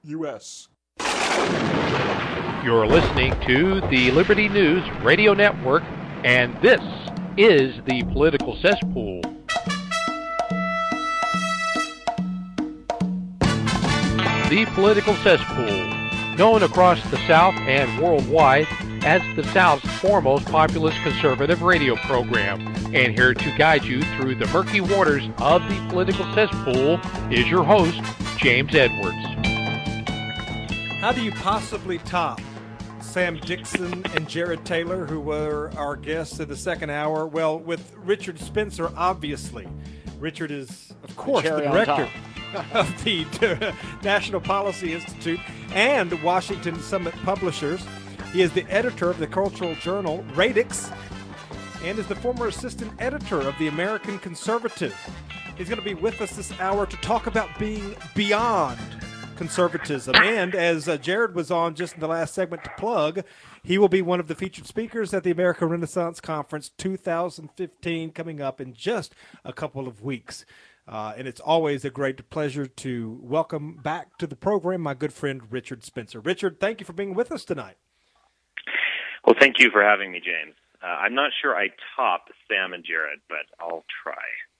U.S. You're listening to the Liberty News Radio Network, and this is the Political Cesspool. The Political Cesspool, known across the South and worldwide as the South's foremost populist conservative radio program. And here to guide you through the murky waters of the Political Cesspool is your host, James Edwards. How do you possibly top Sam Dixon and Jared Taylor, who were our guests in the second hour? Well, with Richard Spencer, obviously. Richard is, of course, the director of the National Policy Institute and Washington Summit Publishers. He is the editor of the cultural journal Radix and is the former assistant editor of the American Conservative. He's going to be with us this hour to talk about being beyond conservatism. And as Jared was on just in the last segment to plug, he will be one of the featured speakers at the American Renaissance Conference 2015 coming up in just a couple of weeks. And it's always a great pleasure to welcome back to the program my good friend Richard Spencer. Richard, thank you for being with us tonight. Well, thank you for having me, James. I'm not sure I top Sam and Jared, but I'll try.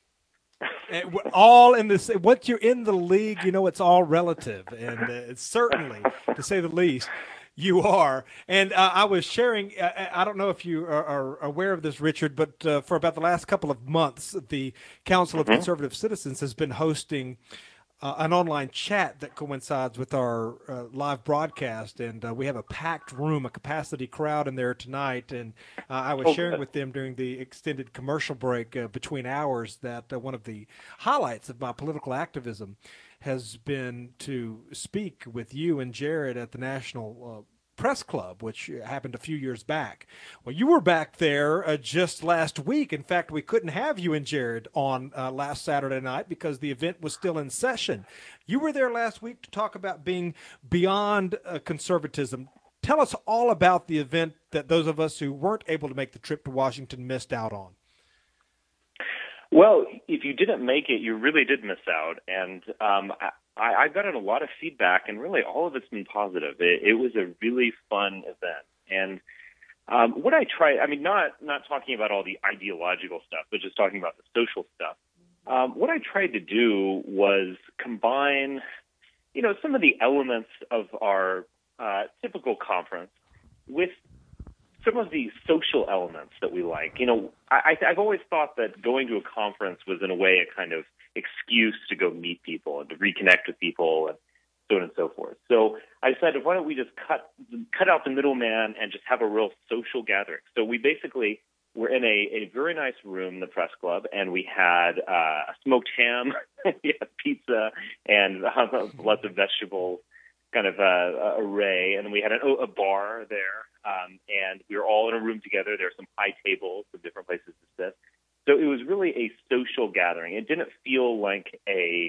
All in this. Once you're in the league, you know it's all relative, and it's certainly, to say the least, you are. And I was sharing. I don't know if you are aware of this, Richard, but for about the last couple of months, the Council of Conservative Citizens has been hosting an online chat that coincides with our live broadcast, and we have a packed room, a capacity crowd in there tonight. And I was sharing with them during the extended commercial break between hours that one of the highlights of my political activism has been to speak with you and Jared at the National Press Club, which happened a few years back. Well, you were back there just last week. In fact, we couldn't have you and Jared on last Saturday night because the event was still in session. You were there last week to talk about being beyond conservatism. Tell us all about the event that those of us who weren't able to make the trip to Washington missed out on. Well, if you didn't make it, you really did miss out. And I've gotten a lot of feedback, and really all of it's been positive. It was a really fun event. And what I tried, I mean, not talking about all the ideological stuff, but just talking about the social stuff. What I tried to do was combine, some of the elements of our typical conference with some of the social elements that we like. I've always thought that going to a conference was, in a way, a kind of excuse to go meet people and to reconnect with people and so on and so forth. So I decided, why don't we just cut out the middleman and just have a real social gathering? So we basically were in a very nice room, the Press Club, and we had a smoked ham, we had pizza, and lots of vegetables, kind of array, and then we had a bar there, and we were all in a room together. There were some high tables, some different places to sit. So it was really a social gathering. It didn't feel like an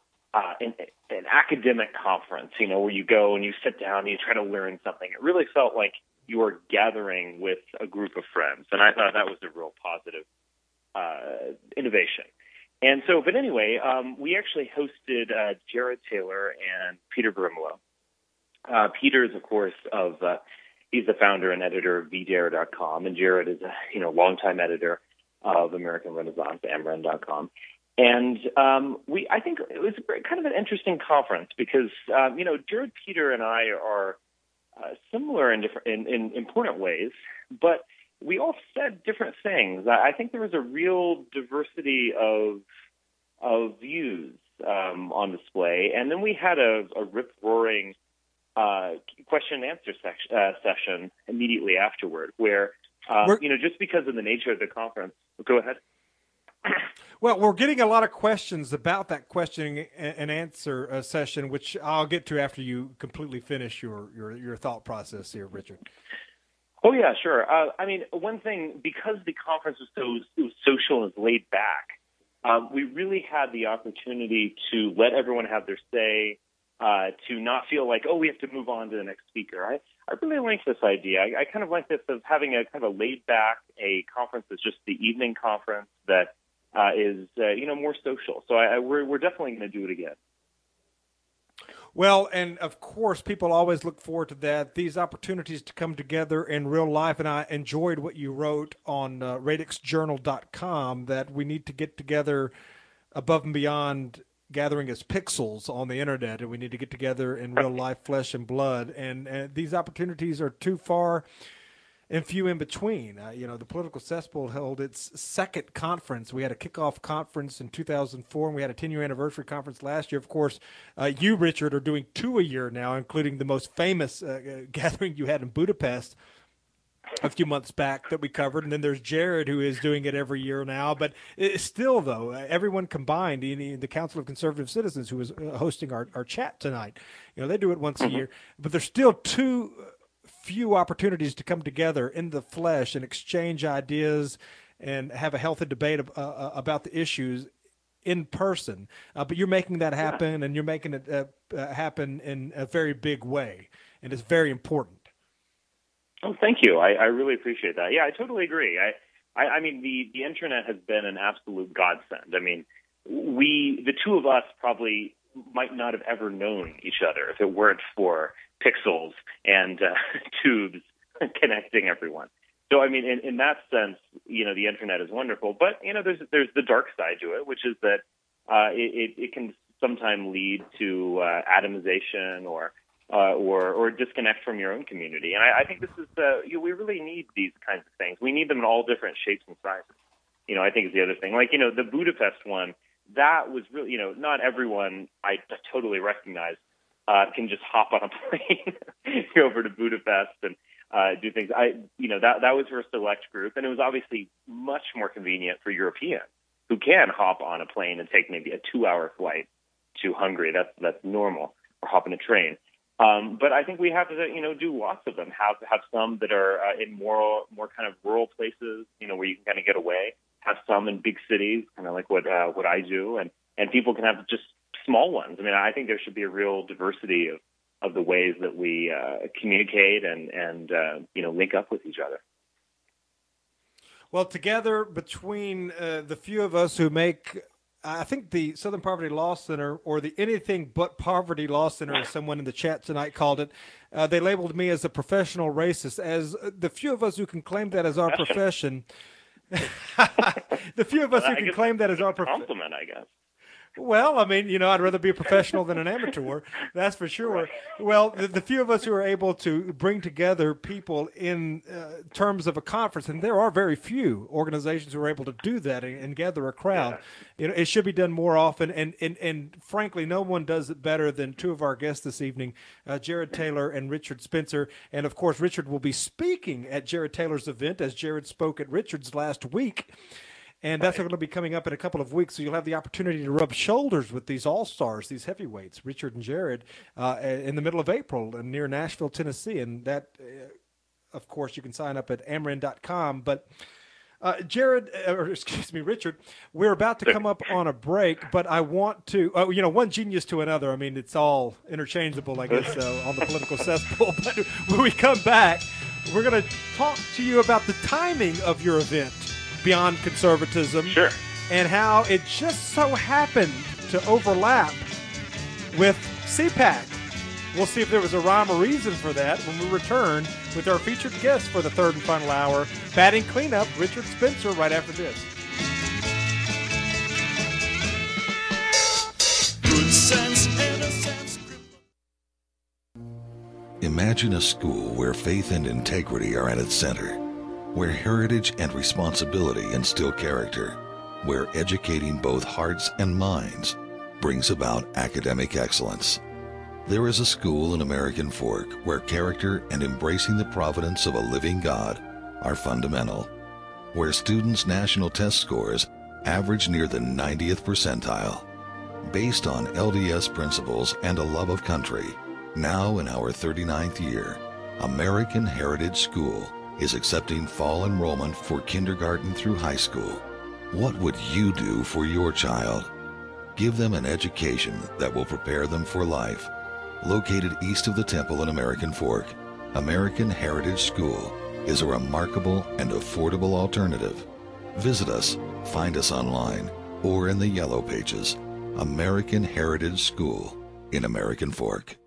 academic conference, where you go and you sit down and you try to learn something. It really felt like you were gathering with a group of friends, and I thought that was a real positive innovation. And so, but anyway, we actually hosted Jared Taylor and Peter Brimelow. Peter is, of course, he's the founder and editor of VDare.com, and Jared is a longtime editor of American Renaissance, AmRen.com. And I think it was kind of an interesting conference because, Jared, Peter, and I are similar in important ways, but we all said different things. I think there was a real diversity of views on display. And then we had a rip-roaring question and answer session immediately afterward where, just because of the nature of the conference. Go ahead. Well, we're getting a lot of questions about that question and answer session, which I'll get to after you completely finish your thought process here, Richard. Oh, yeah, sure. One thing, because the conference was so social and laid back, we really had the opportunity to let everyone have their say, to not feel like, we have to move on to the next speaker. I really like this idea. I kind of like this of having a kind of laid back, a conference that's just the evening conference that is more social. So we're definitely going to do it again. Well, and of course, people always look forward to that. These opportunities to come together in real life, and I enjoyed what you wrote on radixjournal.com that we need to get together above and beyond gathering as pixels on the internet, and we need to get together in real life, flesh and blood. And these opportunities are too far and few in between. The Political Cesspool held its second conference. We had a kickoff conference in 2004, and we had a 10-year anniversary conference last year. Of course, you, Richard, are doing 2 a year now, including the most famous gathering you had in Budapest a few months back that we covered. And then there's Jared, who is doing it every year now. But still, though, everyone combined, the Council of Conservative Citizens, who is hosting our chat tonight, they do it once a year. But there's still too few opportunities to come together in the flesh and exchange ideas and have a healthy debate about the issues in person. But you're making that happen, and you're making it happen in a very big way, and it's very important. Oh, thank you. I really appreciate that. Yeah, I totally agree. I mean, the internet has been an absolute godsend. I mean, the two of us probably might not have ever known each other if it weren't for pixels and tubes connecting everyone. So, I mean, in that sense, the internet is wonderful. But, there's the dark side to it, which is that it can sometimes lead to atomization or disconnect from your own community. And I think this is we really need these kinds of things. We need them in all different shapes and sizes. I think is the other thing. Like, the Budapest one, that was really, not everyone I totally recognize can just hop on a plane go over to Budapest and do things. That was for a select group, and it was obviously much more convenient for Europeans who can hop on a plane and take maybe a 2-hour flight to Hungary. That's normal, or hop on a train. But I think we have to, do lots of them. Have some that are in more kind of rural places, where you can kind of get away. Have some in big cities, kind of like what I do, and people can have just small ones. I mean, I think there should be a real diversity of the ways that we communicate and link up with each other. Well, together between the few of us who make, I think the Southern Poverty Law Center, or the Anything But Poverty Law Center, as someone in the chat tonight called it, they labeled me as a professional racist. As the few of us who can claim that as our profession, the few of us who can claim that as our profession. Compliment, I guess. Well, I mean, I'd rather be a professional than an amateur, that's for sure. Right. Well, the few of us who are able to bring together people in terms of a conference, and there are very few organizations who are able to do that and gather a crowd. Yeah. It should be done more often, and frankly, no one does it better than two of our guests this evening, Jared Taylor and Richard Spencer. And, of course, Richard will be speaking at Jared Taylor's event, as Jared spoke at Richard's last week. And that's going to be coming up in a couple of weeks, so you'll have the opportunity to rub shoulders with these all-stars, these heavyweights, Richard and Jared, in the middle of April near Nashville, Tennessee. And that, of course, you can sign up at ameren.com. But, Richard, we're about to come up on a break, but I want to, one genius to another. I mean, it's all interchangeable, I guess, on the Political Cesspool. But when we come back, we're going to talk to you about the timing of your event, Beyond Conservatism, sure, and how it just so happened to overlap with CPAC. We'll see if there was a rhyme or reason for that when we return with our featured guest for the third and final hour, batting cleanup, Richard Spencer, right after this. Good sense, innocence. Imagine a school where faith and integrity are at its center, where heritage and responsibility instill character, where educating both hearts and minds brings about academic excellence. There is a school in American Fork where character and embracing the providence of a living God are fundamental, where students' national test scores average near the 90th percentile. Based on LDS principles and a love of country, now in our 39th year, American Heritage School is accepting fall enrollment for kindergarten through high school. What would you do for your child? Give them an education that will prepare them for life. Located east of the Temple in American Fork, American Heritage School is a remarkable and affordable alternative. Visit us, find us online, or in the Yellow Pages. American Heritage School. in American Fork.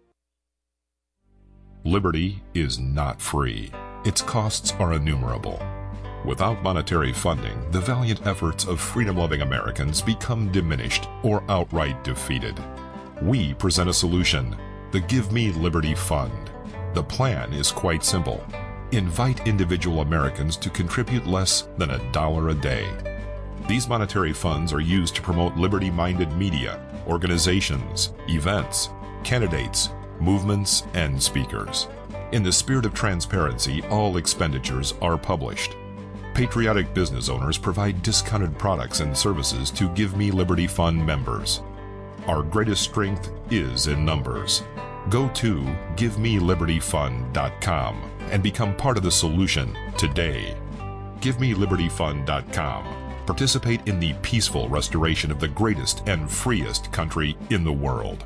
Liberty is not free. Its costs are innumerable. Without monetary funding, the valiant efforts of freedom-loving Americans become diminished or outright defeated. We present a solution, the Give Me Liberty Fund. The plan is quite simple. Invite individual Americans to contribute less than $1 a day. These monetary funds are used to promote liberty-minded media, organizations, events, candidates, movements, and speakers. In the spirit of transparency, all expenditures are published. Patriotic business owners provide discounted products and services to Give Me Liberty Fund members. Our greatest strength is in numbers. Go to GiveMeLibertyFund.com and become part of the solution today. GiveMeLibertyFund.com. Participate in the peaceful restoration of the greatest and freest country in the world.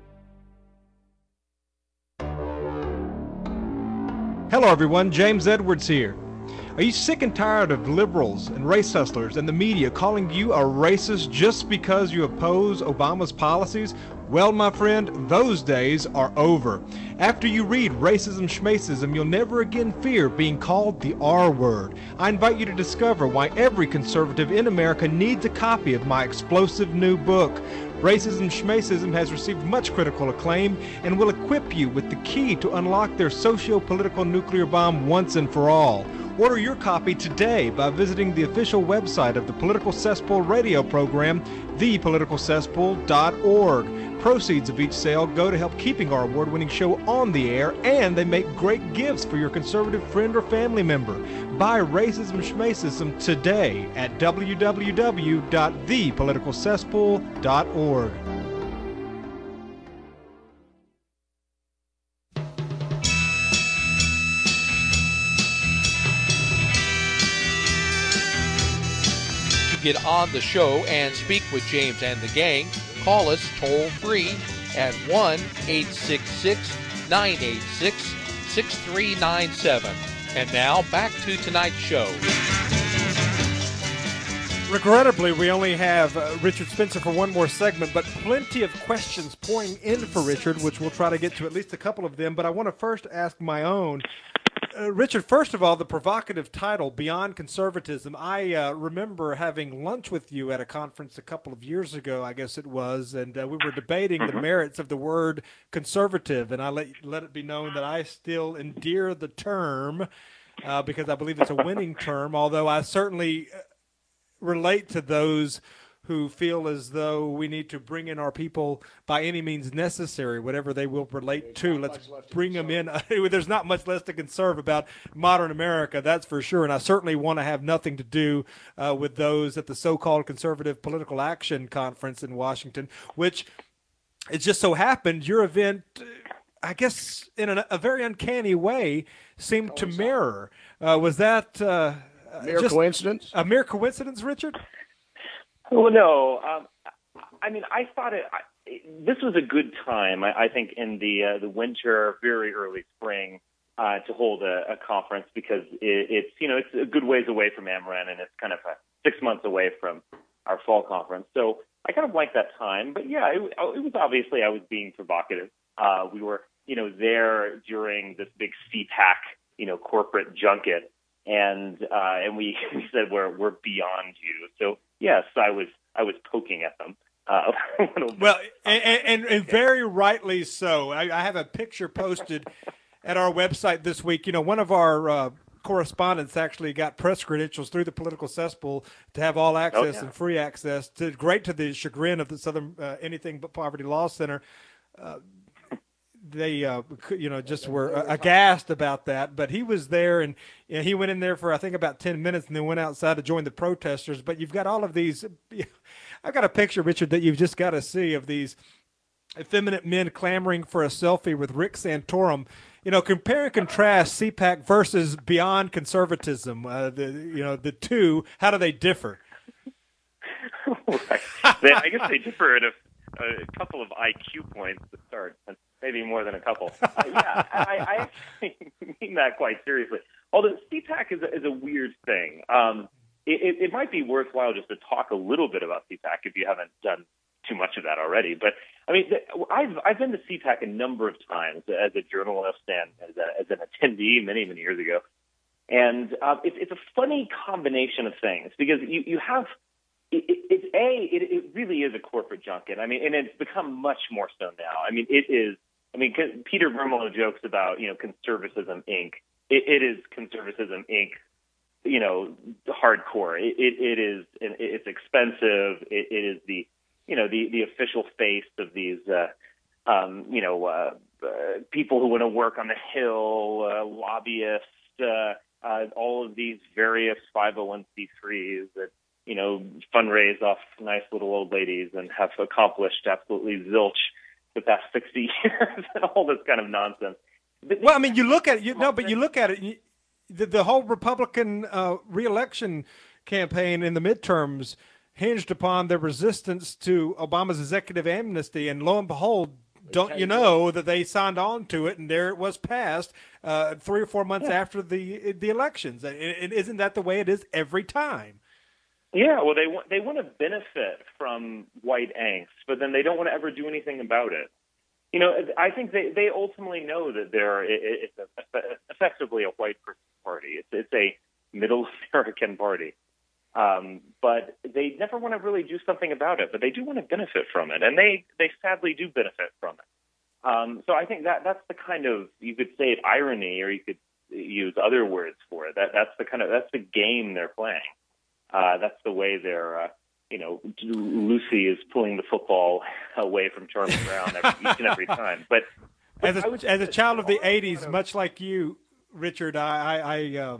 Hello, everyone. James Edwards here. Are you sick and tired of liberals and race hustlers and the media calling you a racist just because you oppose Obama's policies? Well, my friend, those days are over. After you read Racism Schmacism, you'll never again fear being called the R word. I invite you to discover why every conservative in America needs a copy of my explosive new book. Racism Schmacism has received much critical acclaim and will equip you with the key to unlock their socio-political nuclear bomb once and for all. Order your copy today by visiting the official website of the Political Cesspool radio program, thepoliticalcesspool.org. Proceeds of each sale go to help keeping our award-winning show on the air, and they make great gifts for your conservative friend or family member. Buy Racism Schmacism today at www.thepoliticalcesspool.org. Get on the show and speak with James and the gang, call us toll free at 1-866-986-6397. And now back to tonight's show. Regrettably, we only have Richard Spencer for one more segment, but plenty of questions pouring in for Richard, which we'll try to get to at least a couple of them. But I want to first ask my own. Richard, first of all, the provocative title, Beyond Conservatism. I remember having lunch with you at a conference a couple of years ago, I guess it was, and we were debating the merits of the word conservative, and I let it be known that I still endear the term because I believe it's a winning term, although I certainly relate to those who feel as though we need to bring in our people by any means necessary, whatever they will relate to. Let's bring them in. There's not much less to conserve about modern America, that's for sure. And I certainly want to have nothing to do with those at the so-called Conservative Political Action Conference in Washington, which it just so happened your event, I guess, in a very uncanny way, seemed to mirror. Was that mere coincidence? A mere coincidence, Richard? Well, no. I mean, I thought this was a good time, I think, in the winter, very early spring, to hold a conference because it's a good ways away from Amaran, and it's kind of 6 months away from our fall conference. So I kind of like that time. But yeah, it was obviously I was being provocative. We were, there during this big CPAC, corporate junket. And we said we're beyond you. So yes, I was poking at them a little bit. Well, and very rightly so. I have a picture posted at our website this week. One of our correspondents actually got press credentials through the Political Cesspool to have all access and free access. Great to the chagrin of the Southern Anything But Poverty Law Center. They, just were aghast about that. But he was there, and he went in there for, I think, about 10 minutes and then went outside to join the protesters. But you've got all of these. I've got a picture, Richard, that you've just got to see of these effeminate men clamoring for a selfie with Rick Santorum. Compare and contrast CPAC versus Beyond Conservatism. The two, how do they differ? Right. I guess they differ at a couple of IQ points to start. Maybe more than a couple. I actually mean that quite seriously. Although CPAC is a weird thing. It might be worthwhile just to talk a little bit about CPAC if you haven't done too much of that already. But I mean, I've been to CPAC a number of times as a journalist and as an attendee many years ago, and it's a funny combination of things because you have it really is a corporate junket. I mean, and it's become much more so now. I mean, it is. I mean, Peter Vermelo jokes about Conservatism Inc. It is Conservatism Inc. Hardcore. It is. It's expensive. It is the the official face of these people who want to work on the Hill, lobbyists, all of these various 501c3s that fundraise off nice little old ladies and have accomplished absolutely zilch the past 60 years and all this kind of nonsense. Well, I mean, you look at it. But you look at it. The whole Republican reelection campaign in the midterms hinged upon their resistance to Obama's executive amnesty, and lo and behold, don't you know that they signed on to it, and there it was passed 3 or 4 months after the elections. And isn't that the way it is every time? Yeah, well, they want to benefit from white angst, but then they don't want to ever do anything about it. I think they ultimately know that it's effectively a white person's party. It's a middle American party. But they never want to really do something about it, but they do want to benefit from it, and they sadly do benefit from it. So I think that's the kind of, you could say it irony, or you could use other words for it. That's the game they're playing. That's the way they're, Lucy is pulling the football away from Charlie Brown each and every time. But as a child of the '80s, much like you, Richard, I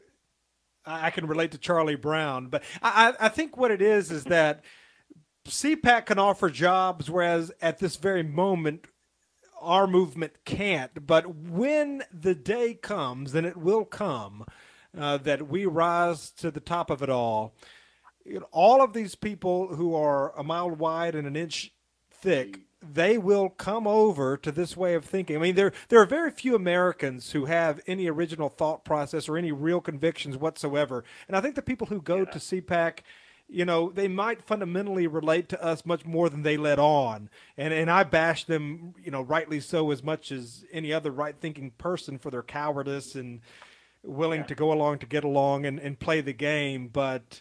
can relate to Charlie Brown, but I think what it is that CPAC can offer jobs, whereas at this very moment, our movement can't. But when the day comes, and it will come, that we rise to the top of it all of these people who are a mile wide and an inch thick, they will come over to this way of thinking. I mean, there are very few Americans who have any original thought process or any real convictions whatsoever. And I think the people who go to CPAC, they might fundamentally relate to us much more than they let on. And I bash them, rightly so, as much as any other right-thinking person for their cowardice and willing to go along to get along and play the game. But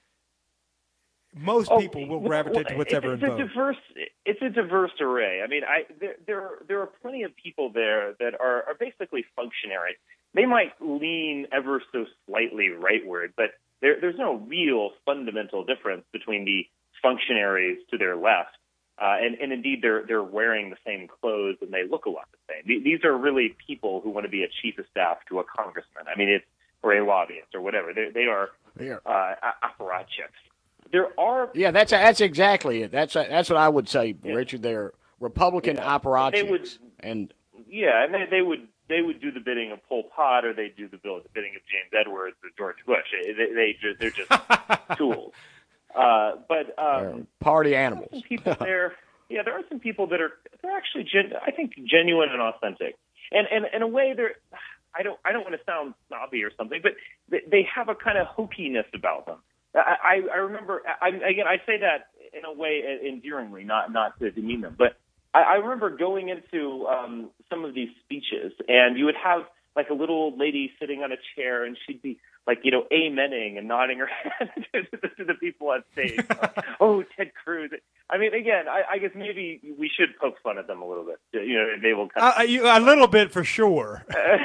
most people will gravitate to whatever involved. It's a diverse array. I mean, there are plenty of people there that are basically functionaries. They might lean ever so slightly rightward, but there's no real fundamental difference between the functionaries to their left, and indeed they're wearing the same clothes and they look a lot the same. These are really people who want to be a chief of staff to a congressman. I mean, or a lobbyist or whatever. They are apparatchiks. That's exactly it. That's what I would say, Richard. They're Republican apparatchiks, and they would do the bidding of Pol Pot, or they do the bidding of James Edwards or George Bush. They're just tools. But party animals. Some people there, there are some people they're actually I think genuine and authentic, and in a way I don't want to sound snobby or something, but they have a kind of hokiness about them. I remember, I say that in a way endearingly, not to demean them, but I remember going into some of these speeches, and you would have like a little lady sitting on a chair, and she'd be like, amening and nodding her head to the people on stage. Like, oh, Ted Cruz. I mean, again, I guess maybe we should poke fun at them a little bit. They will a little bit for sure.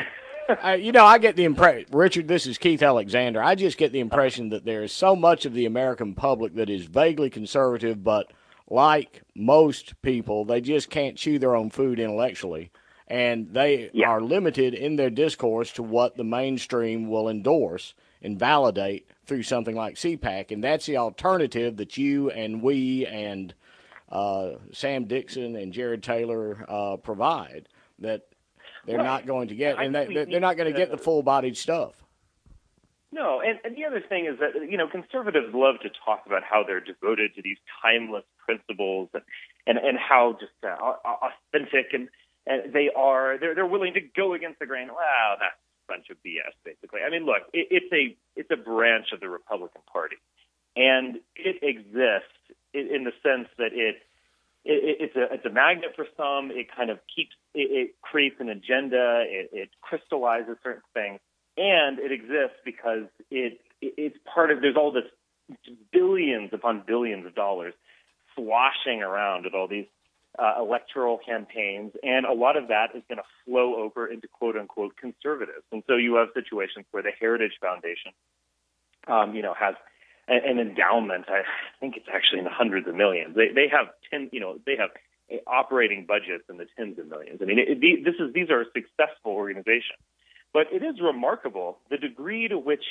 I get the impression, Richard, this is Keith Alexander. I just get the impression that there is so much of the American public that is vaguely conservative, but like most people, they just can't chew their own food intellectually. And they are limited in their discourse to what the mainstream will endorse and validate through something like CPAC. And that's the alternative that you and we and Sam Dixon and Jared Taylor provide, that they're not going to get, and they're not going to get the full-bodied stuff. No, and the other thing is that conservatives love to talk about how they're devoted to these timeless principles and how just authentic and they are. They're willing to go against the grain. Wow, that's a bunch of BS, basically. I mean, look, it's a branch of the Republican Party, and it exists in the sense that it it's a magnet for some. It kind of it creates an agenda. It crystallizes certain things, and it exists because it's part of. There's all this billions upon billions of dollars sloshing around with all these electoral campaigns, and a lot of that is going to flow over into quote unquote conservatives. And so you have situations where the Heritage Foundation, has an endowment. I think it's actually in the hundreds of millions. They have operating budgets in the tens of millions. I mean, these are successful organizations, but it is remarkable the degree to which,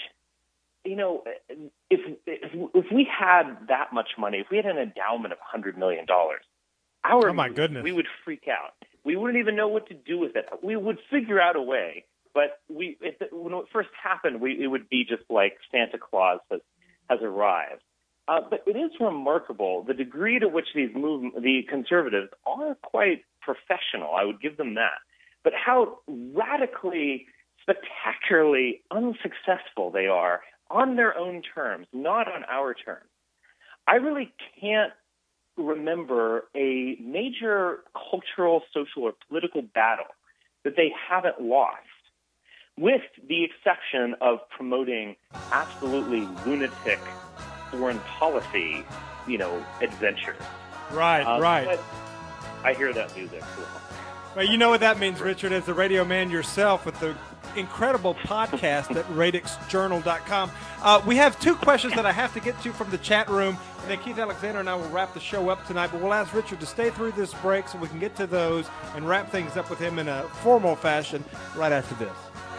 if we had that much money, if we had an endowment of $100 million, oh my goodness, we would freak out. We wouldn't even know what to do with it. We would figure out a way, but when it first happened, it would be just like Santa Claus has arrived. But it is remarkable the degree to which the conservatives are quite professional. I would give them that. But how radically, spectacularly unsuccessful they are on their own terms, not on our terms. I really can't remember a major cultural, social, or political battle that they haven't lost, with the exception of promoting absolutely lunatic foreign policy, adventures. Right. But I hear that music. Well, you know what that means, Richard, as a radio man yourself with the incredible podcast at radixjournal.com. We have two questions that I have to get to from the chat room, and then Keith Alexander and I will wrap the show up tonight, but we'll ask Richard to stay through this break so we can get to those and wrap things up with him in a formal fashion right after this.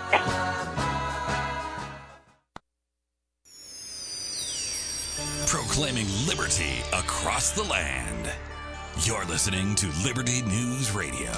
Proclaiming liberty across the land. You're listening to Liberty News Radio.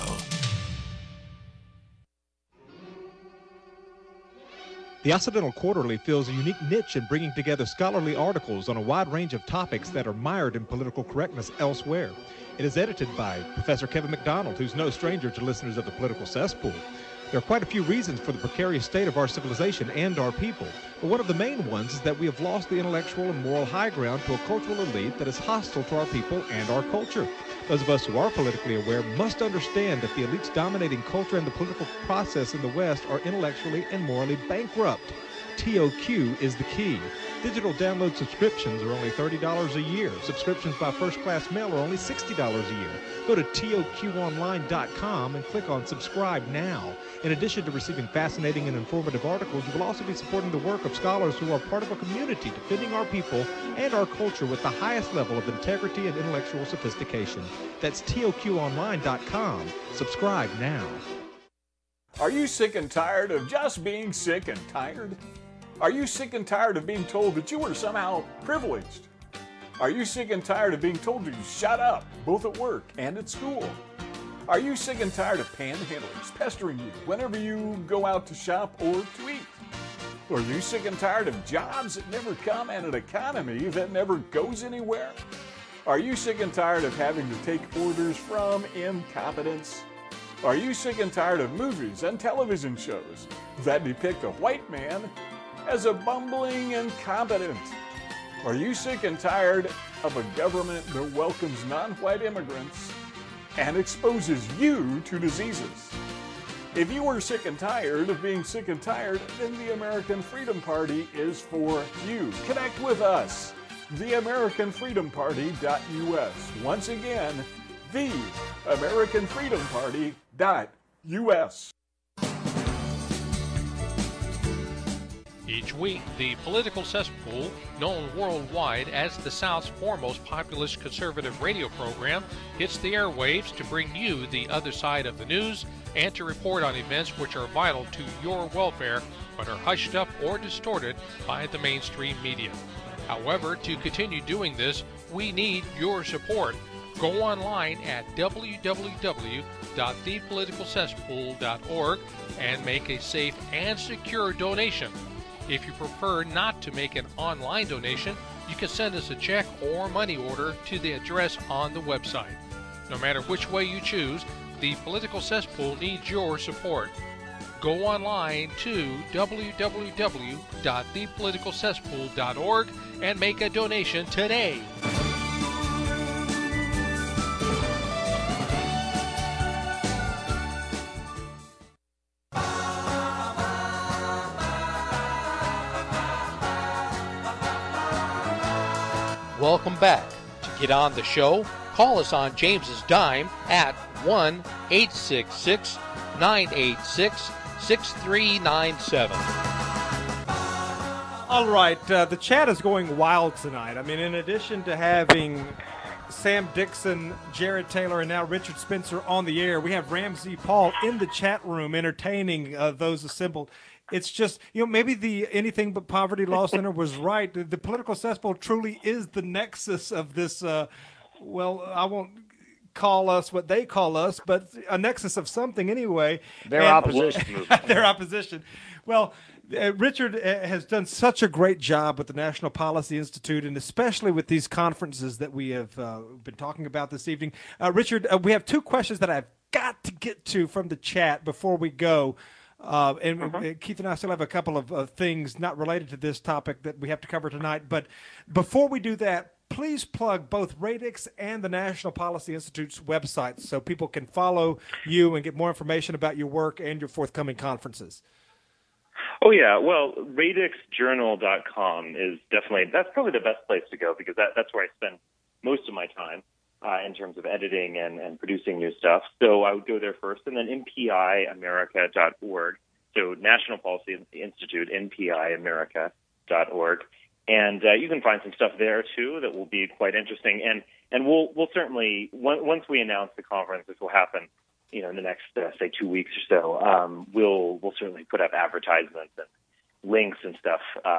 The Occidental Quarterly fills a unique niche in bringing together scholarly articles on a wide range of topics that are mired in political correctness elsewhere. It is edited by Professor Kevin McDonald, who's no stranger to listeners of the Political Cesspool. There are quite a few reasons for the precarious state of our civilization and our people, but one of the main ones is that we have lost the intellectual and moral high ground to a cultural elite that is hostile to our people and our culture. Those of us who are politically aware must understand that the elites dominating culture and the political process in the West are intellectually and morally bankrupt. TOQ is the key. Digital download subscriptions are only $30 a year. Subscriptions by first-class mail are only $60 a year. Go to TOQonline.com and click on Subscribe Now. In addition to receiving fascinating and informative articles, you will also be supporting the work of scholars who are part of a community defending our people and our culture with the highest level of integrity and intellectual sophistication. That's TOQonline.com. Subscribe now. Are you sick and tired of just being sick and tired? Are you sick and tired of being told that you are somehow privileged? Are you sick and tired of being told to shut up, both at work and at school? Are you sick and tired of panhandlers pestering you whenever you go out to shop or to eat? Are you sick and tired of jobs that never come and an economy that never goes anywhere? Are you sick and tired of having to take orders from incompetence? Are you sick and tired of movies and television shows that depict a white man as a bumbling incompetent? Are you sick and tired of a government that welcomes non-white immigrants and exposes you to diseases? If you are sick and tired of being sick and tired, then the American Freedom Party is for you. Connect with us, theamericanfreedomparty.us. Once again, theamericanfreedomparty.us. Each week, the Political Cesspool, known worldwide as the South's foremost populist conservative radio program, hits the airwaves to bring you the other side of the news and to report on events which are vital to your welfare but are hushed up or distorted by the mainstream media. However, to continue doing this, we need your support. Go online at www.thepoliticalcesspool.org and make a safe and secure donation. If you prefer not to make an online donation, you can send us a check or money order to the address on the website. No matter which way you choose, the Political Cesspool needs your support. Go online to www.thepoliticalcesspool.org and make a donation today. welcome back. To get on the show, call us on James's dime at 1-866-986-6397. All right, the chat is going wild tonight. I mean, in addition to having Sam Dixon, Jared Taylor, and now Richard Spencer on the air, we have Ramsey Paul in the chat room entertaining those assembled. It's just, maybe the Anything But Poverty Law Center was right. The political cesspool truly is the nexus of this, I won't call us what they call us, but a nexus of something anyway. Their opposition. Their opposition. Well, Richard has done such a great job with the National Policy Institute, and especially with these conferences that we have been talking about this evening. Richard, we have two questions that I've got to get to from the chat before we go. Keith and I still have a couple of things not related to this topic that we have to cover tonight. But before we do that, please plug both Radix and the National Policy Institute's websites so people can follow you and get more information about your work and your forthcoming conferences. Oh, yeah. Well, radixjournal.com is that's probably the best place to go because that's where I spend most of my time in terms of editing and producing new stuff. So I would go there first, and then npiamerica.org. So National Policy Institute, npiamerica.org. And you can find some stuff there, too, that will be quite interesting. And we'll certainly, once we announce the conference, which will happen in the next, say, 2 weeks or so, we'll certainly put up advertisements and links and stuff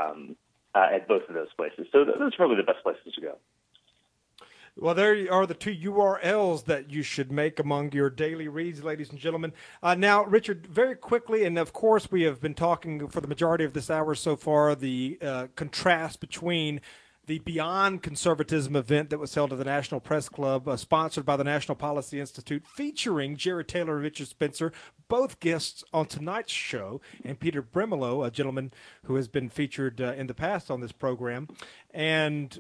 at both of those places. So those are probably the best places to go. Well, there are the two URLs that you should make among your daily reads, ladies and gentlemen. Now, Richard, very quickly, and of course we have been talking for the majority of this hour so far, the contrast between the Beyond Conservatism event that was held at the National Press Club, sponsored by the National Policy Institute, featuring Jared Taylor and Richard Spencer, both guests on tonight's show, and Peter Brimelow, a gentleman who has been featured in the past on this program. And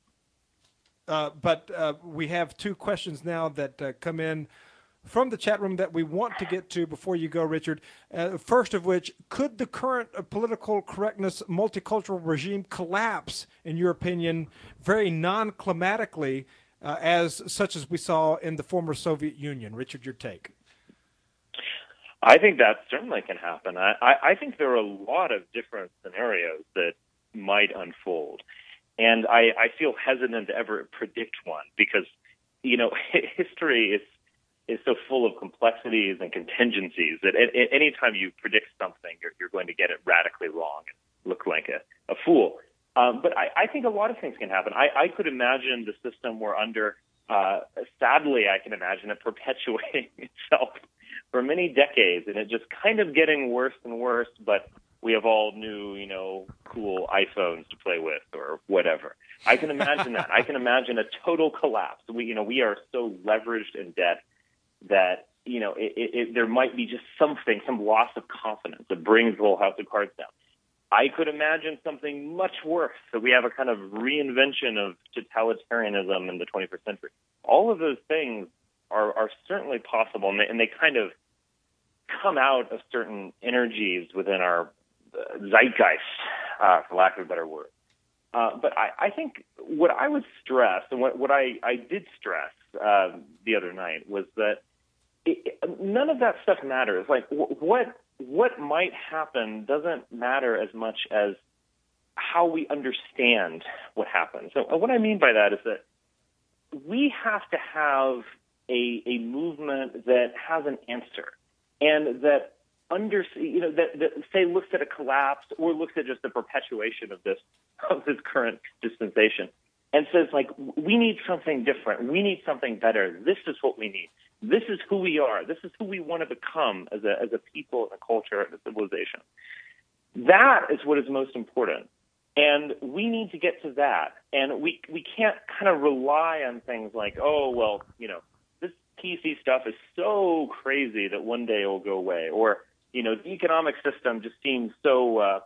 But we have two questions now that come in from the chat room that we want to get to before you go, Richard. First of which, could the current political correctness multicultural regime collapse, in your opinion, very non-climatically, such as we saw in the former Soviet Union? Richard, your take. I think that certainly can happen. I think there are a lot of different scenarios that might unfold. And I feel hesitant to ever predict one because, history is so full of complexities and contingencies that any time you predict something, you're going to get it radically wrong and look like a fool. But I think a lot of things can happen. I could imagine the system we're under, sadly, I can imagine it perpetuating itself for many decades and it just kind of getting worse and worse, but we have all new, cool iPhones to play with or whatever. I can imagine that. I can imagine a total collapse. We are so leveraged in debt that, there might be just some loss of confidence that brings the whole house of cards down. I could imagine something much worse, that we have a kind of reinvention of totalitarianism in the 21st century. All of those things are certainly possible, and they kind of come out of certain energies within our zeitgeist, for lack of a better word. But I think what I would stress, and what I did stress the other night, was that none of that stuff matters. Like, what might happen doesn't matter as much as how we understand what happens. So what I mean by that is that we have to have a movement that has an answer, and that that say looks at a collapse or looks at just the perpetuation of this current dispensation and says, like, we need something different. We need something better. This is what we need. This is who we are. This is who we want to become as a people, and a culture, and a civilization. That is what is most important. And we need to get to that. And we can't kind of rely on things like, this PC stuff is so crazy that one day it will go away. Or, the economic system just seems so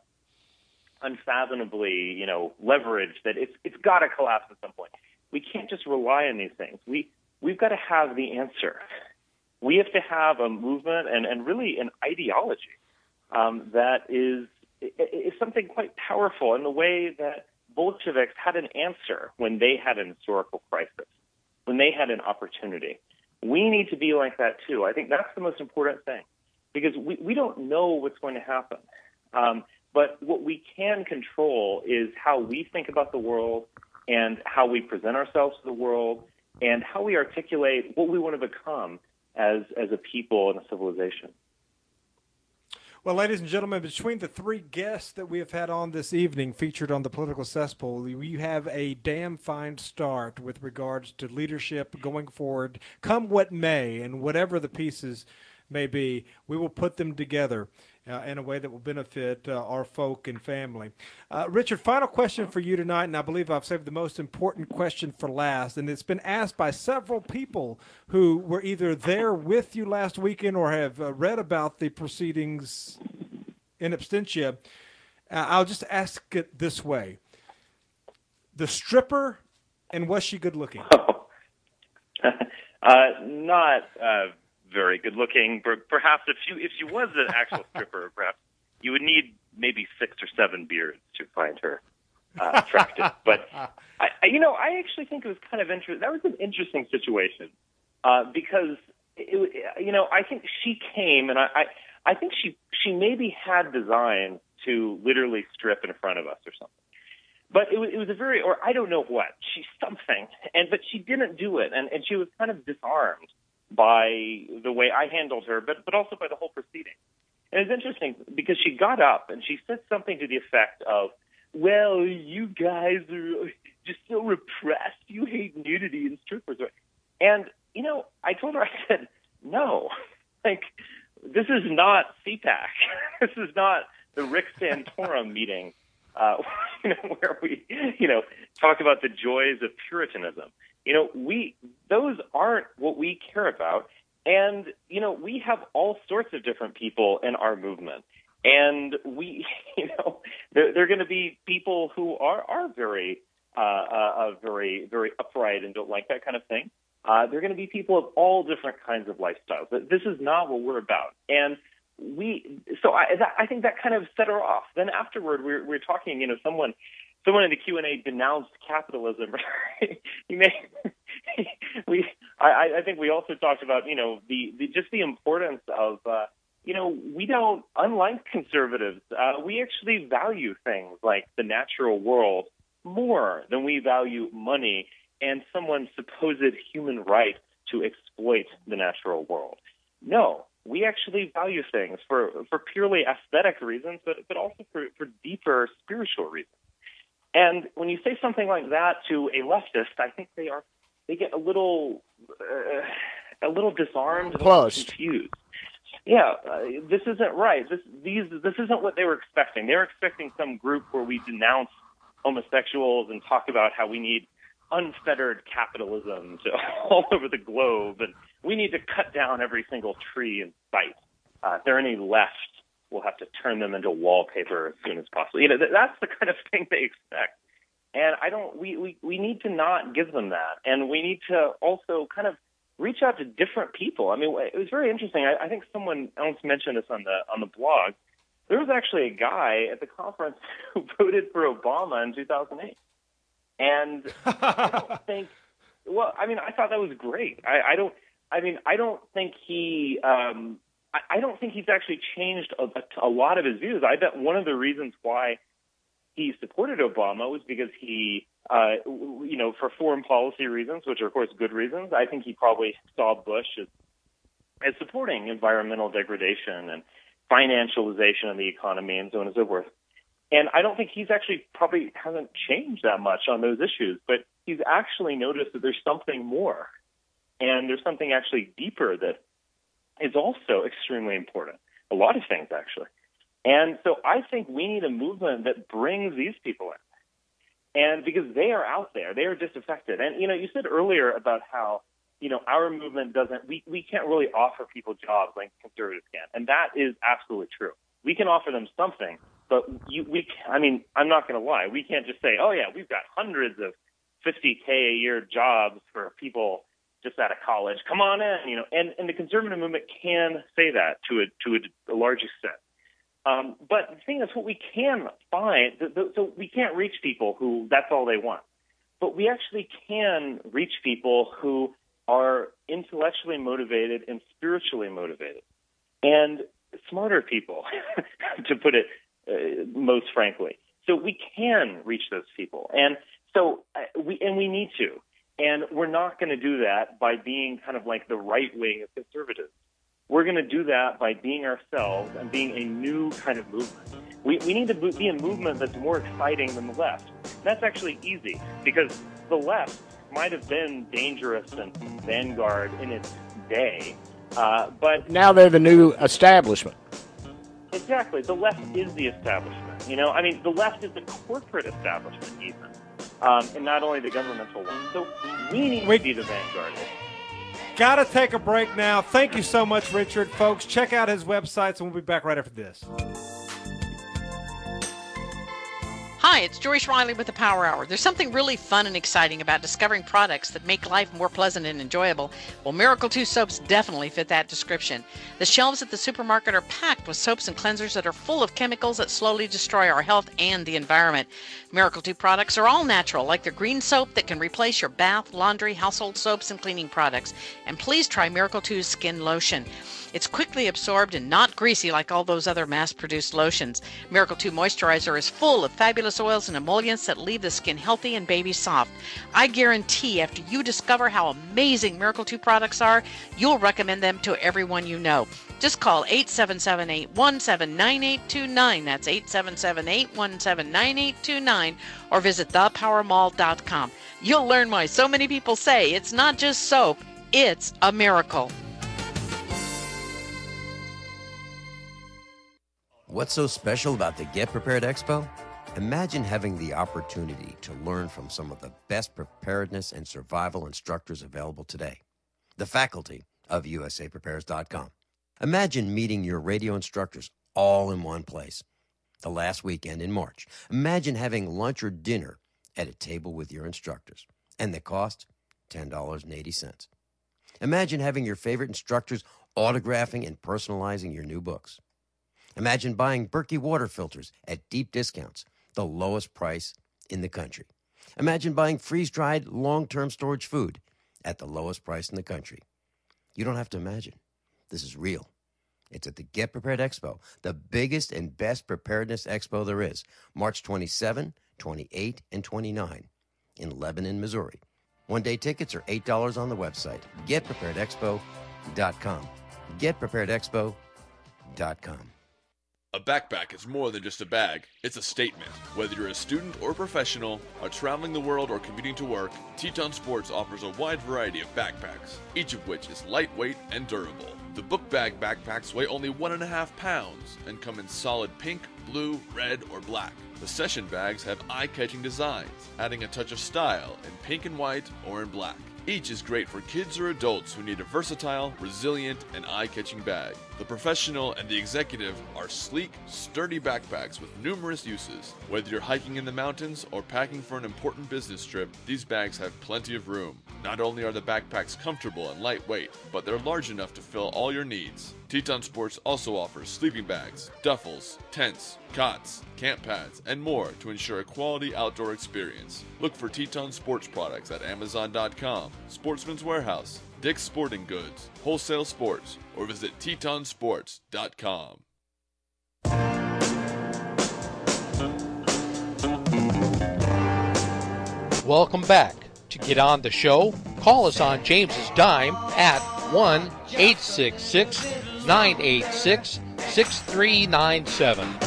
unfathomably, leveraged that it's got to collapse at some point. We can't just rely on these things. We've got to have the answer. We have to have a movement and really an ideology that is something quite powerful in the way that Bolsheviks had an answer when they had an historical crisis, when they had an opportunity. We need to be like that too. I think that's the most important thing, because we don't know what's going to happen. But what we can control is how we think about the world and how we present ourselves to the world and how we articulate what we want to become as a people and a civilization. Well, ladies and gentlemen, between the three guests that we have had on this evening featured on the Political Cesspool, you have a damn fine start with regards to leadership going forward, come what may, and whatever the pieces may be, we will put them together in a way that will benefit our folk and family. Richard, final question for you tonight, and I believe I've saved the most important question for last, and it's been asked by several people who were either there with you last weekend or have read about the proceedings in absentia. I'll just ask it this way. The stripper, and was she good looking? Not very good looking. Perhaps if she was an actual stripper, perhaps you would need maybe 6 or 7 beards to find her attractive. But I actually think it was kind of interesting. That was an interesting situation because I think she came, and I think she maybe had designed to literally strip in front of us or something. But it was a very, or I don't know what, she's something, but she didn't do it, and she was kind of disarmed by the way I handled her, but also by the whole proceeding. And it's interesting because she got up and she said something to the effect of, well, you guys are just so repressed. You hate nudity and strippers. And, I told her, I said, no, this is not CPAC. This is not the Rick Santorum meeting where we, talk about the joys of Puritanism. Those aren't what we care about. And, we have all sorts of different people in our movement. And we, there are going to be people who are very, very, very upright and don't like that kind of thing. There are going to be people of all different kinds of lifestyles. This is not what we're about. And I think that kind of set her off. Then afterward, we're talking, someone in the Q&A denounced capitalism. I think we also talked about, the importance of, we don't, unlike conservatives, we actually value things like the natural world more than we value money and someone's supposed human right to exploit the natural world. No, we actually value things for purely aesthetic reasons, but also for deeper spiritual reasons. And when you say something like that to a leftist, I think they get a little disarmed, and confused. Yeah, this isn't right. This isn't what they were expecting. They were expecting some group where we denounce homosexuals and talk about how we need unfettered capitalism all over the globe, and we need to cut down every single tree in sight. If there are any left, we'll have to turn them into wallpaper as soon as possible. That's the kind of thing they expect. And we need to not give them that. And we need to also kind of reach out to different people. I mean, it was very interesting. I think someone else mentioned this on the blog. There was actually a guy at the conference who voted for Obama in 2008. And I don't think, I thought that was great. I don't think he's actually changed a lot of his views. I bet one of the reasons why he supported Obama was because he, for foreign policy reasons, which are, of course, good reasons, I think he probably saw Bush as supporting environmental degradation and financialization of the economy and so on and so forth. And I don't think he's actually probably hasn't changed that much on those issues, but he's actually noticed that there's something more. And there's something actually deeper that is also extremely important. A lot of things, actually. And so I think we need a movement that brings these people in. And because they are out there, they are disaffected. And, you said earlier about how, our movement we can't really offer people jobs like conservatives can. And that is absolutely true. We can offer them something, but I'm not going to lie. We can't just say, oh, yeah, we've got hundreds of $50K a year jobs for people just out of college. Come on in, and the conservative movement can say that to a large extent. But the thing is, what we can find, so we can't reach people who that's all they want. But we actually can reach people who are intellectually motivated and spiritually motivated. And smarter people, to put it most frankly. So we can reach those people. And so we need to. And we're not going to do that by being kind of like the right wing of conservatives. We're going to do that by being ourselves and being a new kind of movement. We need to be a movement that's more exciting than the left. And that's actually easy because the left might have been dangerous and vanguard in its day, but now they're the new establishment. Exactly. The left is the establishment. I mean, the left is the corporate establishment even, and not only the governmental one. So we need to be the vanguard. Got to take a break now. Thank you so much, Richard. Folks, check out his websites, and we'll be back right after this. Hi, it's Joyce Riley with the Power Hour. There's something really fun and exciting about discovering products that make life more pleasant and enjoyable. Well, Miracle 2 soaps definitely fit that description. The shelves at the supermarket are packed with soaps and cleansers that are full of chemicals that slowly destroy our health and the environment. Miracle 2 products are all natural, like their green soap that can replace your bath, laundry, household soaps, and cleaning products. And please try Miracle 2's skin lotion. It's quickly absorbed and not greasy like all those other mass-produced lotions. Miracle 2 Moisturizer is full of fabulous oils and emollients that leave the skin healthy and baby soft. I guarantee after you discover how amazing Miracle 2 products are, you'll recommend them to everyone you know. Just call 877-817-9829. That's 877-817-9829. Or visit thepowermall.com. You'll learn why so many people say it's not just soap, it's a miracle. What's so special about the Get Prepared Expo? Imagine having the opportunity to learn from some of the best preparedness and survival instructors available today, the faculty of USAPrepares.com. Imagine meeting your radio instructors all in one place the last weekend in March. Imagine having lunch or dinner at a table with your instructors, and the cost, $10.80. Imagine having your favorite instructors autographing and personalizing your new books. Imagine buying Berkey water filters at deep discounts, the lowest price in the country. Imagine buying freeze-dried, long-term storage food at the lowest price in the country. You don't have to imagine. This is real. It's at the Get Prepared Expo, the biggest and best preparedness expo there is, March 27, 28, and 29 in Lebanon, Missouri. One-day tickets are $8 on the website, getpreparedexpo.com. getpreparedexpo.com. A backpack is more than just a bag. It's a statement. Whether you're a student or professional, are traveling the world or commuting to work, Teton Sports offers a wide variety of backpacks, each of which is lightweight and durable. The book bag backpacks weigh only 1.5 pounds and come in solid pink, blue, red, or black. The session bags have eye-catching designs, adding a touch of style in pink and white or in black. Each is great for kids or adults who need a versatile, resilient, and eye-catching bag. The professional and the executive are sleek, sturdy backpacks with numerous uses. Whether you're hiking in the mountains or packing for an important business trip, these bags have plenty of room. Not only are the backpacks comfortable and lightweight, but they're large enough to fill all your needs. Teton Sports also offers sleeping bags, duffels, tents, cots, camp pads, and more to ensure a quality outdoor experience. Look for Teton Sports products at Amazon.com, Sportsman's Warehouse, Dick's Sporting Goods, Wholesale Sports, or visit TetonSports.com. Welcome back. To get on the show, call us on James's Dime at 1-866-986-6397.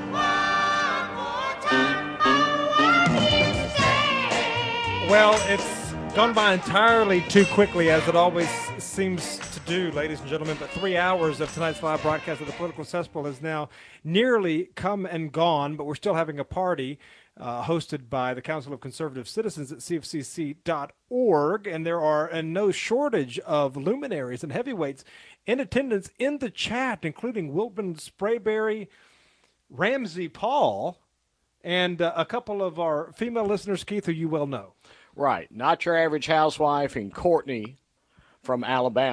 Well, it's gone by entirely too quickly, as it always seems to do, ladies and gentlemen. But 3 hours of tonight's live broadcast of the Political Cesspool has now nearly come and gone, but we're still having a party hosted by the Council of Conservative Citizens at CFCC.org, and there are no shortage of luminaries and heavyweights in attendance in the chat, including Wilburn Sprayberry, Ramsey Paul, and a couple of our female listeners, Keith, who you well know. Right. Not your average housewife and Courtney from Alabama.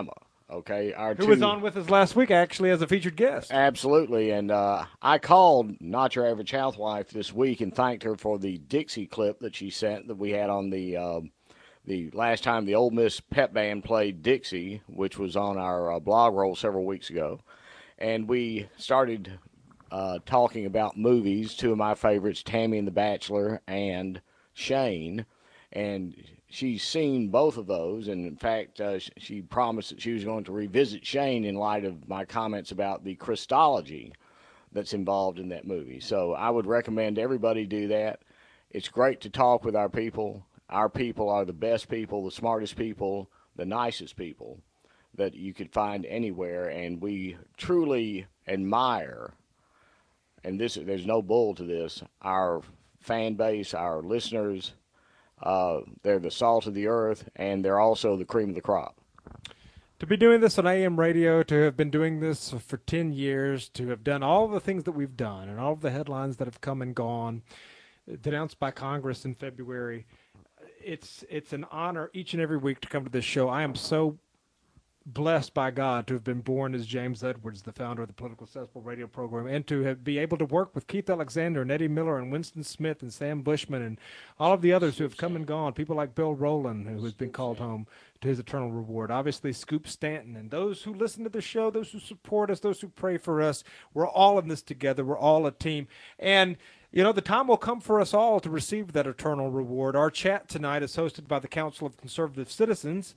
Okay, who was on with us last week, actually, as a featured guest. Absolutely, and I called Not Your Average Housewife this week and thanked her for the Dixie clip that she sent that we had on the last time the Ole Miss pep band played Dixie, which was on our blog roll several weeks ago, and we started talking about movies. Two of my favorites, Tammy and the Bachelor and Shane, and she's seen both of those, and in fact, she promised that she was going to revisit Shane in light of my comments about the Christology that's involved in that movie. So I would recommend everybody do that. It's great to talk with our people. Our people are the best people, the smartest people, the nicest people that you could find anywhere, and we truly admire, and there's no bull to this, our fan base, our listeners. They're the salt of the earth, and they're also the cream of the crop. To be doing this on AM radio, to have been doing this for 10 years, to have done all the things that we've done and all of the headlines that have come and gone, denounced by Congress in February, it's an honor each and every week to come to this show. I am so blessed by God to have been born as James Edwards, the founder of the Political Cesspool radio program, and to be able to work with Keith Alexander and Eddie Miller and Winston Smith and Sam Bushman and all of the others who have come and gone, people like Bill Rowland, who has been called home to his eternal reward, obviously Scoop Stanton, and those who listen to the show, those who support us, those who pray for us. We're all in this together. We're all a team. And you know, the time will come for us all to receive that eternal reward. Our chat tonight is hosted by the Council of Conservative Citizens,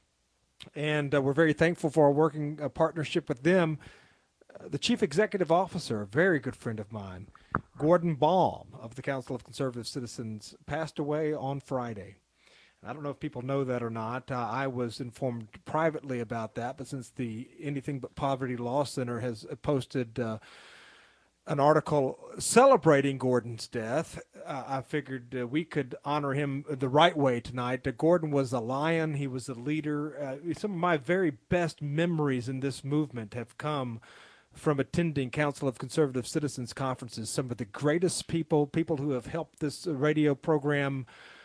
and we're very thankful for our working partnership with them. The Chief Executive Officer, a very good friend of mine, Gordon Baum of the Council of Conservative Citizens, passed away on Friday. I don't know if people know that or not. I was informed privately about that, but since the Anything But Poverty Law Center has posted an article celebrating Gordon's death, I figured we could honor him the right way tonight. Gordon was a lion. He was a leader. Some of my very best memories in this movement have come from attending Council of Conservative Citizens conferences. Some of the greatest people who have helped this radio program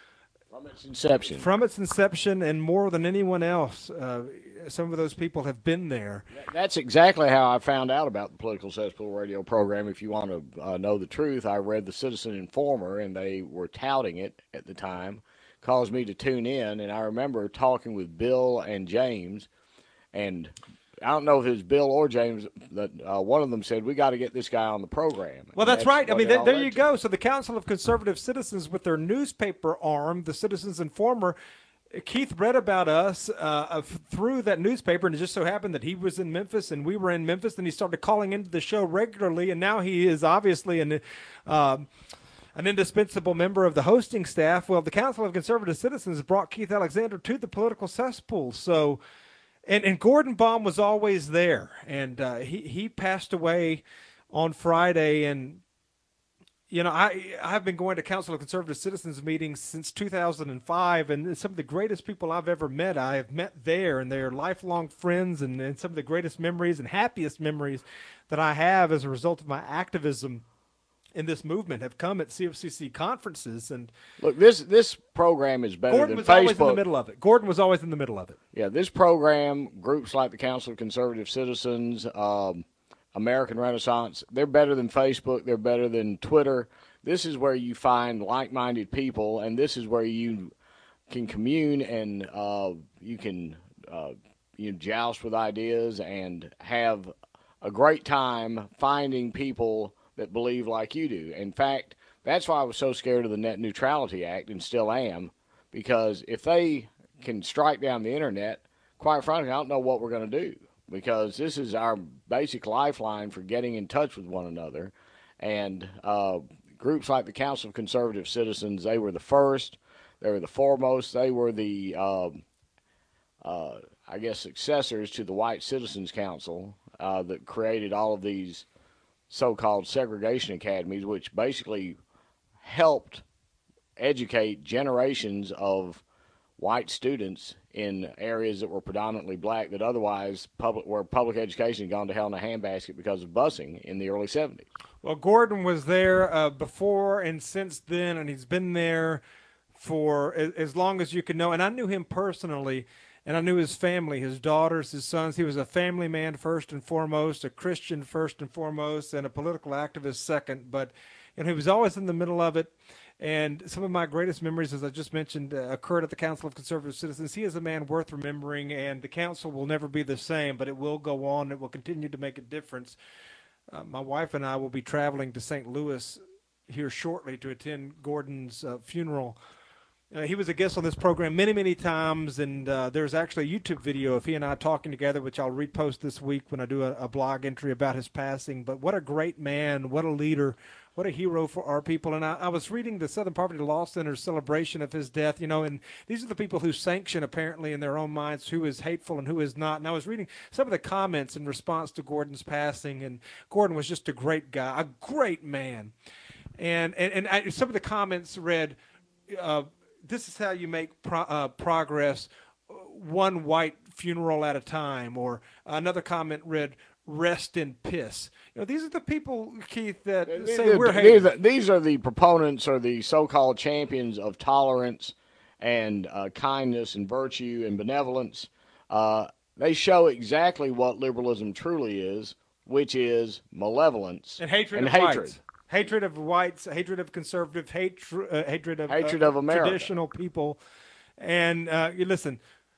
from its inception, and more than anyone else, some of those people have been there. That's exactly how I found out about the Political Cesspool radio program. If you want to know the truth, I read the Citizen Informer, and they were touting it at the time, caused me to tune in, and I remember talking with Bill and James, and I don't know if it was Bill or James, that one of them said, we got to get this guy on the program. Well, that's right. I mean, there you go. So the Council of Conservative Citizens, with their newspaper arm, the Citizens Informer, Keith read about us through that newspaper, and it just so happened that he was in Memphis and we were in Memphis, and he started calling into the show regularly, and now he is obviously an indispensable member of the hosting staff. Well, the Council of Conservative Citizens brought Keith Alexander to the Political Cesspool, so... And Gordon Baum was always there, and he passed away on Friday. And you know, I've been going to Council of Conservative Citizens meetings since 2005, and some of the greatest people I've ever met, I have met there, and they're lifelong friends, and some of the greatest memories and happiest memories that I have as a result of my activism in this movement have come at CFCC conferences. And look, this program is better Gordon than was Facebook. Always in the middle of it. Gordon was always in the middle of it. Yeah, this program, groups like the Council of Conservative Citizens, American Renaissance, they're better than Facebook. They're better than Twitter. This is where you find like-minded people, and this is where you can commune and you can joust with ideas and have a great time finding people that believe like you do. In fact, that's why I was so scared of the Net Neutrality Act, and still am, because if they can strike down the internet, quite frankly, I don't know what we're going to do, because this is our basic lifeline for getting in touch with one another. And groups like the Council of Conservative Citizens, they were the first, they were the foremost, they were the, successors to the White Citizens Council that created all of these so-called segregation academies, which basically helped educate generations of white students in areas that were predominantly black that otherwise public education had gone to hell in a handbasket because of busing in the early 70s. Well, Gordon was there before and since then, and he's been there for as long as you can know. And I knew him personally, and I knew his family, his daughters, his sons. He was a family man first and foremost, a Christian first and foremost, and a political activist second. But he was always in the middle of it. And some of my greatest memories, as I just mentioned, occurred at the Council of Conservative Citizens. He is a man worth remembering, and the council will never be the same, but it will go on. It will continue to make a difference. My wife and I will be traveling to St. Louis here shortly to attend Gordon's funeral. He was a guest on this program many, many times, and there's actually a YouTube video of he and I talking together, which I'll repost this week when I do a blog entry about his passing. But what a great man, what a leader, what a hero for our people. And I was reading the Southern Poverty Law Center's celebration of his death, and these are the people who sanction, apparently, in their own minds, who is hateful and who is not. And I was reading some of the comments in response to Gordon's passing, and Gordon was just a great guy, a great man. And some of the comments read, this is how you make progress, one white funeral at a time. Or another comment read, rest in piss. These are the people, Keith, that say we're haters. These are the proponents or the so-called champions of tolerance and kindness and virtue and benevolence. They show exactly what liberalism truly is, which is malevolence and hatred. Whites. Hatred of whites, hatred of conservative, hatred of America. Traditional people. And listen,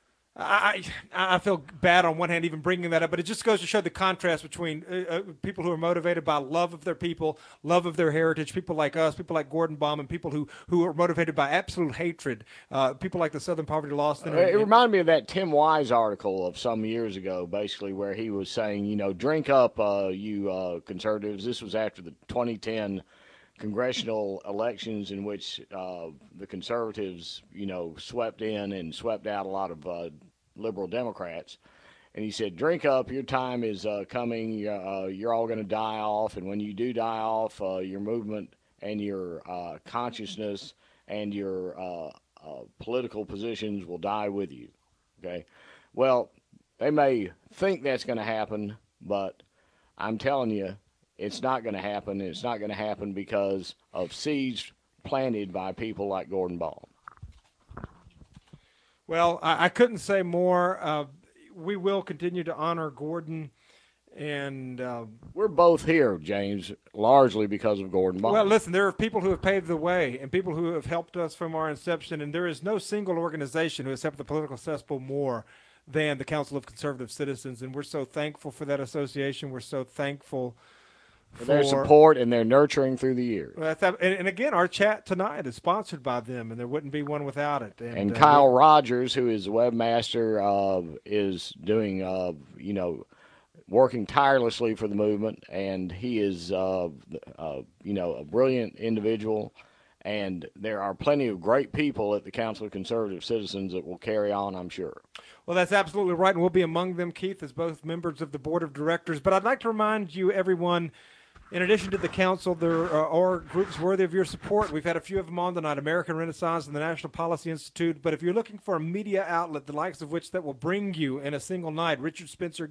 I feel bad on one hand even bringing that up, but it just goes to show the contrast between people who are motivated by love of their people, love of their heritage, people like us, people like Gordon Baum, and people who are motivated by absolute hatred, people like the Southern Poverty Law Center. It reminded me of that Tim Wise article of some years ago, basically, where he was saying, drink up, you conservatives. This was after the 2010 congressional elections in which the conservatives, swept in and swept out a lot of liberal Democrats. And he said, drink up, your time is coming, you're all going to die off, and when you do die off, your movement and your consciousness and your political positions will die with you. Okay? Well, they may think that's going to happen, but I'm telling you, it's not going to happen. It's not going to happen because of seeds planted by people like Gordon Baum. Well, I couldn't say more. We will continue to honor Gordon, and we're both here, James, largely because of Gordon Baum. Well, listen, there are people who have paved the way and people who have helped us from our inception, and there is no single organization who has helped the political cesspool more than the Council of Conservative Citizens, and we're so thankful for that association. We're so thankful for their support and their nurturing through the years. And again, our chat tonight is sponsored by them, and there wouldn't be one without it. And Kyle Rogers, who is the webmaster, is doing, working tirelessly for the movement, and he is, a brilliant individual. And there are plenty of great people at the Council of Conservative Citizens that will carry on, I'm sure. Well, that's absolutely right, and we'll be among them, Keith, as both members of the Board of Directors. But I'd like to remind you, everyone, in addition to the Council, there are groups worthy of your support. We've had a few of them on tonight, American Renaissance and the National Policy Institute. But if you're looking for a media outlet, the likes of which that will bring you in a single night, Richard Spencer,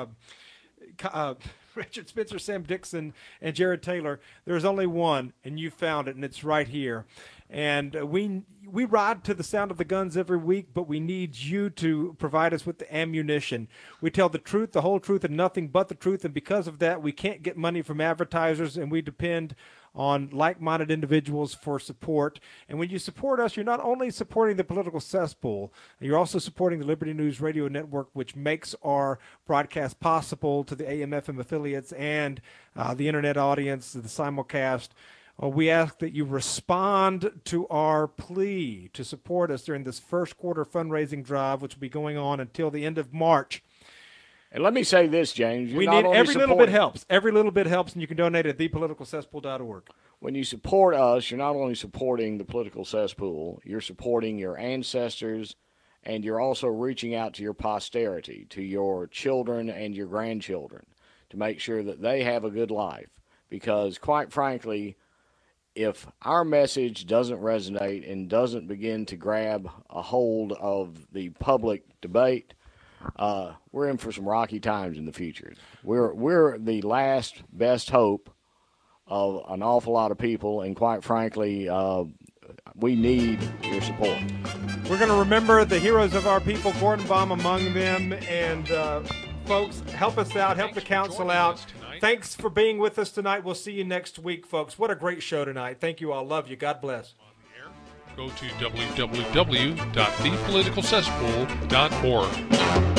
Sam Dixon, and Jared Taylor, there's only one, and you found it, and it's right here. And we ride to the sound of the guns every week, but we need you to provide us with the ammunition. We tell the truth, the whole truth, and nothing but the truth, and because of that, we can't get money from advertisers, and we depend on like-minded individuals for support. And when you support us, you're not only supporting the political cesspool, you're also supporting the Liberty News Radio Network, which makes our broadcast possible to the AM/FM affiliates and the internet audience, the simulcast. We ask that you respond to our plea to support us during this first quarter fundraising drive, which will be going on until the end of March. And let me say this, James. We need every little bit helps. Every little bit helps, and you can donate at thepoliticalcesspool.org. When you support us, you're not only supporting the political cesspool, you're supporting your ancestors, and you're also reaching out to your posterity, to your children and your grandchildren, to make sure that they have a good life. Because, quite frankly, if our message doesn't resonate and doesn't begin to grab a hold of the public debate, we're in for some rocky times in the future. We're the last best hope of an awful lot of people, and quite frankly, we need your support. We're going to remember the heroes of our people, Gordon Baum among them. And folks, help us out, help the council out. Thanks for being with us tonight. We'll see you next week, folks. What a great show tonight. Thank you all. Love you. God bless. Go to www.thepoliticalcesspool.org.